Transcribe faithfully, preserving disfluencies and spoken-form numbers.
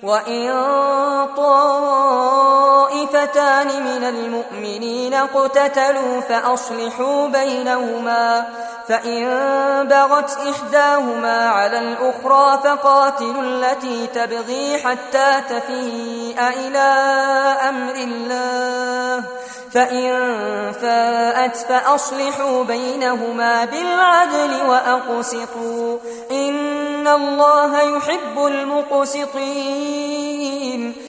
وإن طائفتان من المؤمنين اقتتلوا فأصلحوا بينهما، فإن بغت إحداهما على الأخرى فقاتلوا التي تبغي حتى تفيء إلى أمر الله، فإن فاءت فأصلحوا بينهما بالعدل وأقسطوا إن الله يحب المقسطين.